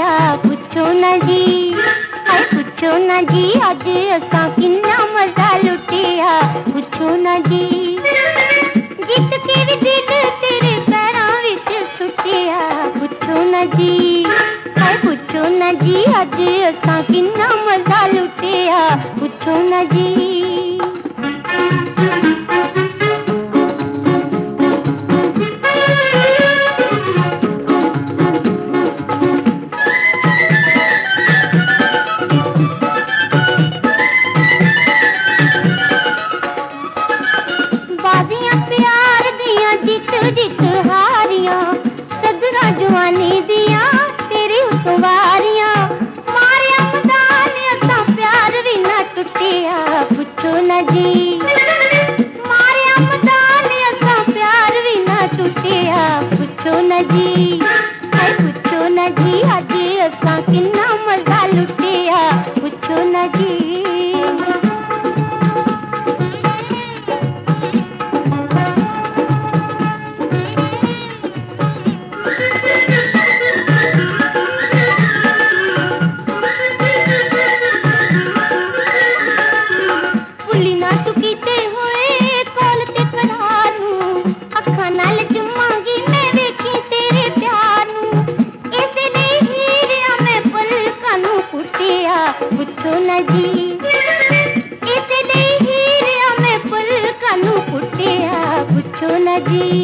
पुछो ना जी, हाय पुछो ना जी, अज असां किन्ना मजा लुटिया, पुछो ना जी। जित के भी दिल तेरे पैरां विच सुटिया, पुछो ना जी, हाय पुछो ना जी, अज असां किन्ना मजा लुटिया, पुछो ना जी। बाजियां प्यार दियां जित जित हारियां, सदरा जवानी दियां तेरी उतवारियां, मारिया मदान असां प्यार भी ना टुटिया, पुछो ना जी, मारिया मदान असां प्यार भी ना टुटिया, पुछो ना जी, हाय पुछो ना जी, अज असां किन्ना मजा लुटिया, पुछो ना जी। भुल्ली ना तू कीते होए कोल ते करार नूं, अखां नाल चुम्मांगी मैं वेखी तेरे प्यार नूं, इसे लई हीरिया मैं पलकां नूं पुटिया, पुछो ना जी, इसे लई हीरिया मैं पलकां नूं पुटिया, पुछो ना जी।